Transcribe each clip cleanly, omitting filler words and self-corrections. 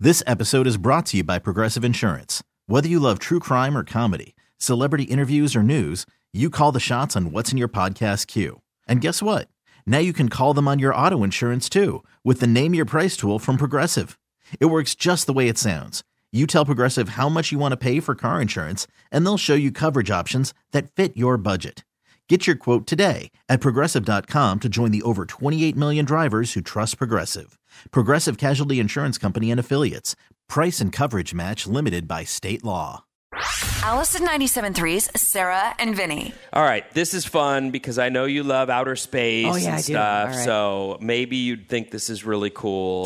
This episode is brought to you by Progressive Insurance. Whether you love true crime or comedy, celebrity interviews or news, you call the shots on what's in your podcast queue. And guess what? Now you can call them on your auto insurance too with the Name Your Price tool from Progressive. It works just the way it sounds. You tell Progressive how much you want to pay for car insurance, and they'll show you coverage options that fit your budget. Get your quote today at Progressive.com to join the over 28 million drivers who trust Progressive. Progressive Casualty Insurance Company and Affiliates. Price and coverage match limited by state law. Allison 97.3's Sarah and Vinny. All right, this is fun because I know you love outer space and stuff, right. So maybe you'd think this is really cool.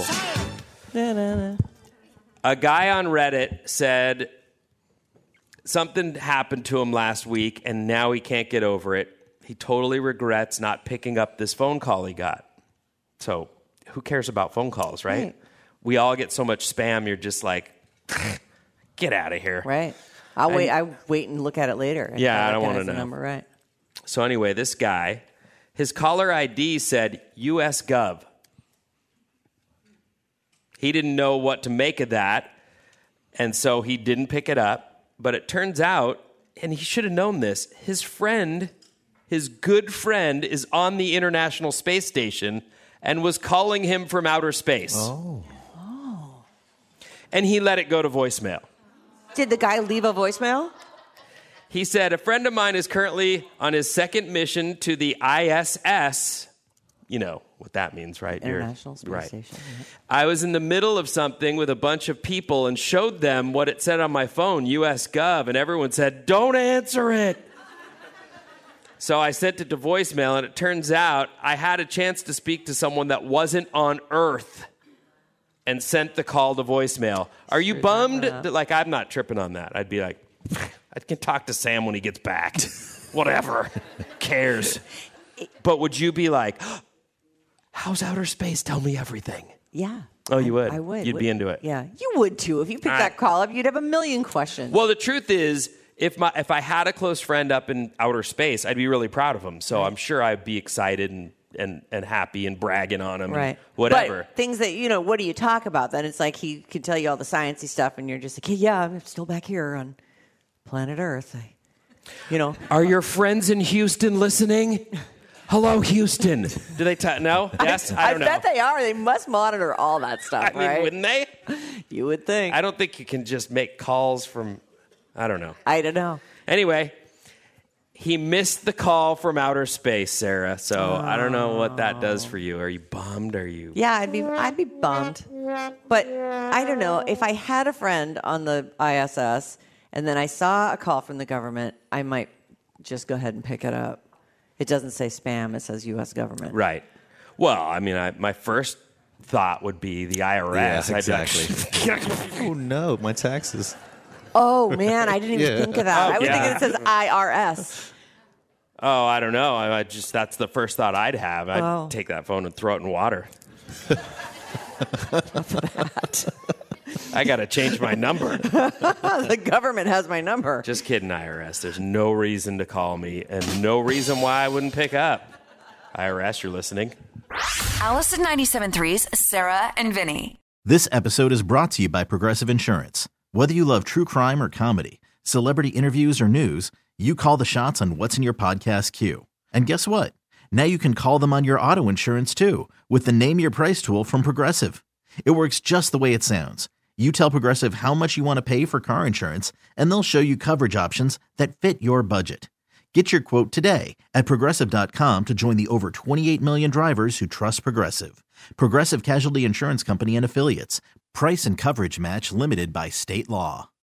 A guy on Reddit said something happened to him last week, and now he can't get over it. He totally regrets not picking up this phone call he got. So who cares about phone calls, right? We all get so much spam, you're just like, get out of here. Right. I wait and look at it later. Yeah, I don't want to know. Number, right. So anyway, this guy, his caller ID said US Gov. He didn't know what to make of that, and so he didn't pick it up. But it turns out, and he should have known this, his friend, his good friend, is on the International Space Station and was calling him from outer space. Oh. And he let it go to voicemail. Did the guy leave a voicemail? He said, a friend of mine is currently on his second mission to the ISS. You know what that means, right? International Space Station. Right. I was in the middle of something with a bunch of people and showed them what it said on my phone, US Gov, and everyone said, don't answer it. So I sent it to voicemail, and it turns out I had a chance to speak to someone that wasn't on Earth and sent the call to voicemail. Are you bummed? Like, I'm not tripping on that. I'd be like, I can talk to Sam when he gets back. Whatever. Cares. But would you be like, how's outer space? Tell me everything. Yeah. Oh, you would? I would. You'd be into it. Yeah. You would, too. If you picked that call up, you'd have a million questions. Well, the truth is, if I had a close friend up in outer space, I'd be really proud of him. So I'm sure I'd be excited and happy and bragging on him, right? And whatever. But things that, what do you talk about? Then it's like he could tell you all the sciencey stuff, and you're just like, hey, yeah, I'm still back here on planet Earth. Are your friends in Houston listening? Hello, Houston. Do they no? Yes? I don't know. I bet they are. They must monitor all that stuff, right? Wouldn't they? You would think. I don't think you can just make calls from, I don't know. I don't know. Anyway, he missed the call from outer space, Sarah. So I don't know what that does for you. Are you bummed? Yeah, I'd be bummed. But I don't know. If I had a friend on the ISS and then I saw a call from the government, I might just go ahead and pick it up. It doesn't say spam. It says U.S. government. Right. Well, I mean, my first thought would be the IRS. Yeah, exactly. Oh, no, my taxes. Oh, man, I didn't even think of that. I was thinking it says IRS. Oh, I don't know. That's the first thought I'd have. I'd take that phone and throw it in water. I got to change my number. The government has my number. Just kidding, IRS. There's no reason to call me and no reason why I wouldn't pick up. IRS, you're listening. Allison 97.3's Sarah and Vinny. This episode is brought to you by Progressive Insurance. Whether you love true crime or comedy, celebrity interviews or news, you call the shots on what's in your podcast queue. And guess what? Now you can call them on your auto insurance too with the Name Your Price tool from Progressive. It works just the way it sounds. You tell Progressive how much you want to pay for car insurance, and they'll show you coverage options that fit your budget. Get your quote today at Progressive.com to join the over 28 million drivers who trust Progressive. Progressive Casualty Insurance Company and Affiliates. Price and coverage match limited by state law.